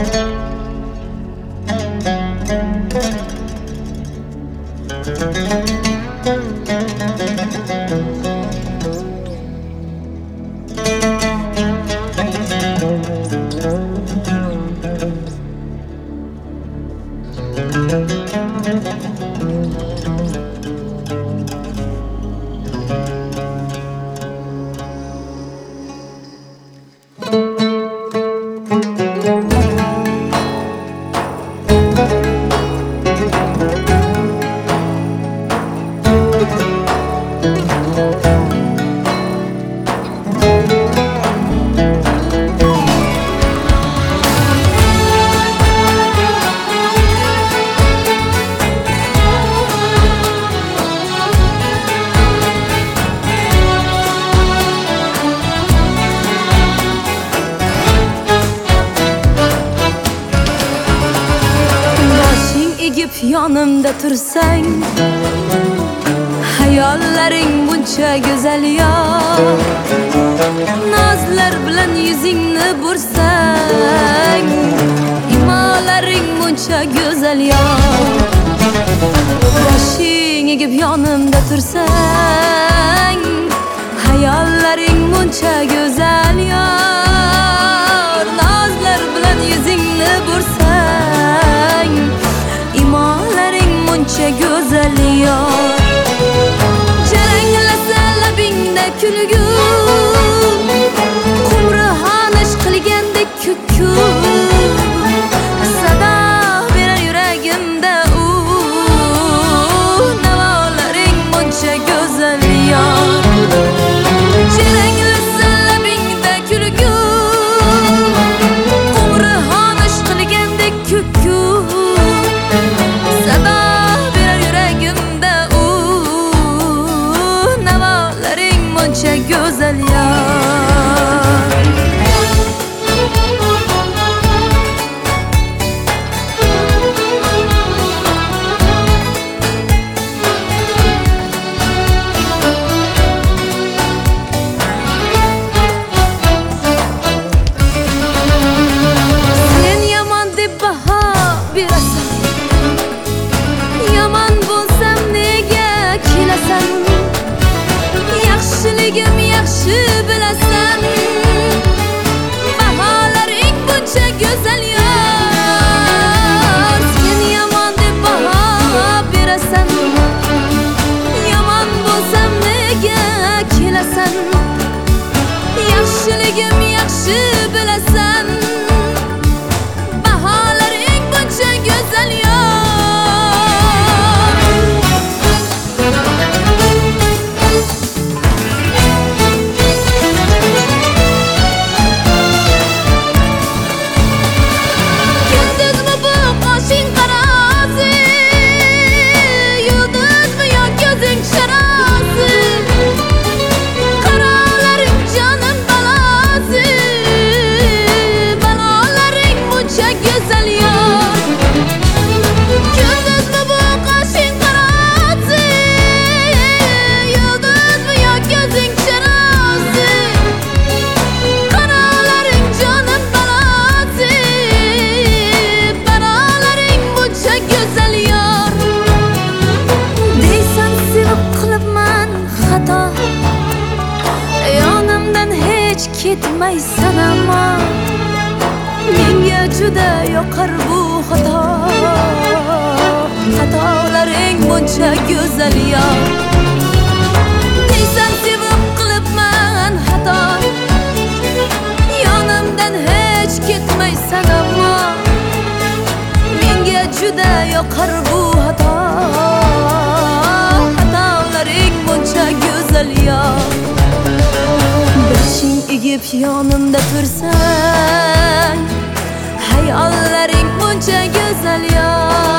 Yonimda tursang, hayollaring buncha go'zal yo. Nozlar bilan yuzingni bursang, imolaring buncha go'zal yo. Boshing egib yonimda tursang, hayollaring buncha go'zal yo. Nozlar bilan yuzingni bursang, imolaring muncha go'zal yo. Jaranglasa labingda kulgu, qumrihon ish qilgandek kukku, sado berar yuragimda u. Navolaring muncha go'zal yo. Jaranglasa labingda kulgu, qumrihon ish qilgandek kukku, sado berar yuragimda u. Navolaring muncha go'zal yo. Sen yomon deb baho berasan, yomon bo'lsam nega kelasan? Yaxshiligim yaxshi bilasan, baholaring buncha go'zal yo. Sen yomon deb baho berasan, yomon bo'lsam nega kelasan? Yaxshiligim yaxshi bilasan, baholaring buncha go'zal yo. Yulduzmi bu qoshing qarasi, yulduzmi yo ko'zing sharasi? Qarolaring jonim balasi, balolaring buncha go'zal yo. Yulduzmi bu qoshing qarasi, yulduzmi yo ko'zing sharasi? Qarolaring jonim balasi, balolaring buncha go'zal yo. Deysan sevib qilibman xato, yonimdan hech ketmaysan ammo menga juda yoqar bu xato. Xatolaring buncha go'zal yo. Deysan sevib qilibman xato, yonimdan hech ketmaysan ammo menga juda yoqar bu xato. Xatolaring buncha go'zal yo. Boshing egib yonimda tursang, hayollaring buncha go'zal yo.